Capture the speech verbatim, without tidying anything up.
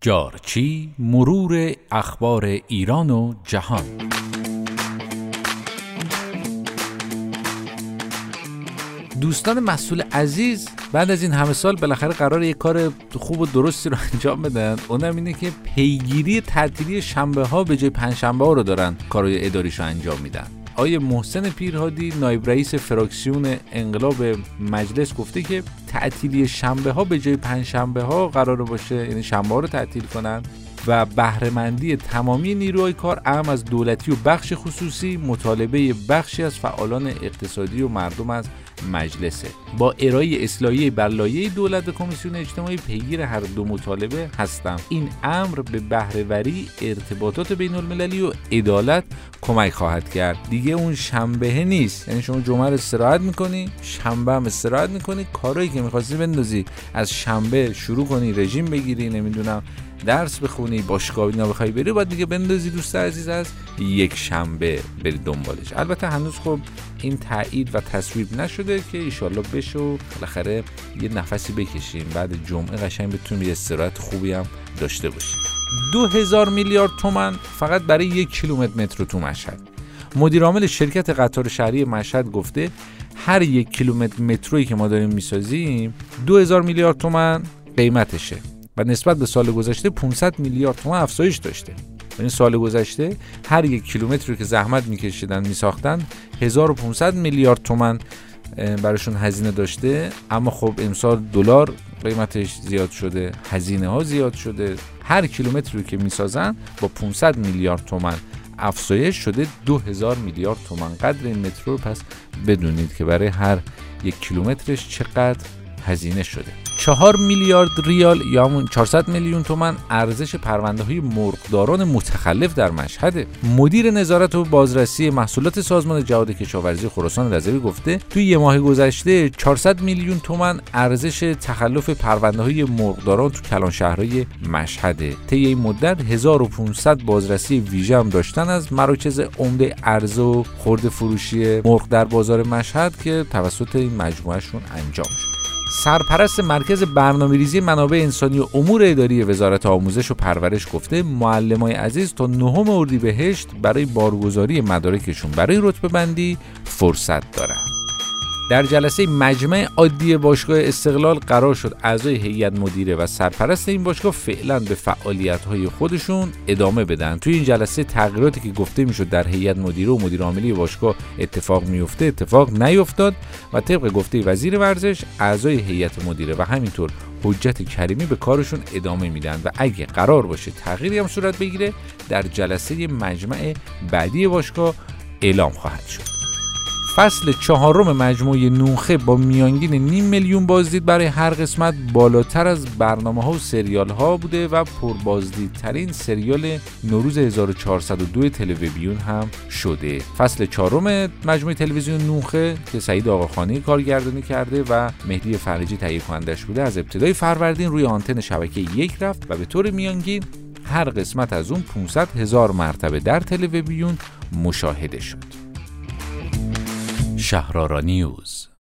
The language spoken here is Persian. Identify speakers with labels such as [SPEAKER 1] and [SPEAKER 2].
[SPEAKER 1] جارچی، مرور اخبار ایران و جهان. دوستان مسئول عزیز، بعد از این همه سال بالاخره قراره یک کار خوب و درستی رو انجام بدن. اونم اینه که پیگیری تعطیلی شنبه ها به جای پنجشنبه ها رو دارن کارهای اداریشو انجام میدن. آیه محسن پیرهادی، نایب رئیس فراکسیون انقلاب مجلس، گفته که تعطیلی شنبه ها به جای پنجشنبه ها قراره باشه، یعنی شنبه ها رو تعطیل کنن و بهره‌مندی تمامی نیروهای کار، اهم از دولتی و بخش خصوصی، مطالبه بخشی از فعالان اقتصادی و مردم از مجلسه. با ارائه اصلاحیه بر لایحه دولت کمیسیون اجتماعی پیگیر هر دو مطالبه هستم. این امر به بهره‌وری، ارتباطات بین المللی و عدالت کمک خواهد کرد. دیگه اون شنبه نیست، یعنی شما جمعه رو استراحت میکنی، شنبه هم استراحت میکنی، کارهایی که می‌خواستی بندازی از شنبه شروع کنی، رژیم بگیری، نمیدونم درس بخونی، باشگاه اینا بخوای بری، بعد دیگه بندازی دوست عزیز از یک شنبه بری دنبالش. البته هنوز خب این تایید و تصویب نشده که ایشالله بشه و بالاخره یه نفسی بکشیم بعد جمعه قشنگ بتونیم یه استراحت خوبی هم داشته باشیم. دو هزار میلیارد تومان فقط برای یک کیلومتر مترو تو مشهد. مدیر عامل شرکت قطار شهری مشهد گفته هر یک کیلومتر مترویی که ما داریم میسازیم دو هزار میلیارد تومان قیمتشه و نسبت به سال گذشته پانصد میلیارد تومان افزایش داشته. یعنی سال گذشته هر یک کیلومتری که زحمت میکشیدن میساختن هزار و پانصد میلیارد تومان براشون هزینه داشته، اما خب امسال دلار قیمتش زیاد شده، هزینه ها زیاد شده، هر کیلومتری که میسازن با پانصد میلیارد تومان افزایش شده دو هزار میلیارد تومان قدر این مترو. پس بدونید که برای هر یک کیلومترش چقدر هزینه شده. چهار میلیارد ریال یا همون چهارصد میلیون تومان ارزش پرونده‌های مرغداران متخلف در مشهد. مدیر نظارت و بازرسی محصولات سازمان جهاد کشاورزی خراسان رضوی گفته توی یه ماه گذشته چهارصد میلیون تومان ارزش تخلف پرونده‌های مرغداران تو کلان شهرهای مشهده. طی این مدت هزار و پانصد بازرسی ویژه هم داشتن از مراکز عمده عرضه و خرده فروشی مرغ در بازار مشهد که توسط این مجموعهشون انجام شد. سرپرست مرکز برنامه‌ریزی منابع انسانی و امور اداری وزارت آموزش و پرورش گفته معلمای عزیز تا نهم اردیبهشت برای بارگذاری مدارکشون برای رتبه بندی فرصت دارن. در جلسه مجمع عادی باشگاه استقلال قرار شد اعضای هیئت مدیره و سرپرست این باشگاه فعلا به فعالیت‌های خودشون ادامه بدن. توی این جلسه تغییراتی که گفته میشد در هیئت مدیره و مدیر عاملی باشگاه اتفاق میفته اتفاق نیفتاد و طبق گفته وزیر ورزش اعضای هیئت مدیره و همینطور حجت کریمی به کارشون ادامه میدن و اگه قرار باشه تغییری هم صورت بگیره در جلسه مجمع بعدی باشگاه اعلام خواهد شد. فصل چهارم مجموعه نونخه با میانگین نیم میلیون بازدید برای هر قسمت بالاتر از برنامه‌ها و سریال‌ها بوده و پربازدیدترین سریال نوروز هزار و چهارصد و دو تلویزیون هم شده. فصل چهارم مجموعه تلویزیون نونخه که سعید آقاخانی کارگردانی کرده و مهدی فرجی تهیه کنندش بوده از ابتدای فروردین روی آنتن شبکه یک رفت و به طور میانگین هر قسمت از اون پانصد هزار مرتبه در تلویزیون مشاهده شد. شهرارا نیوز.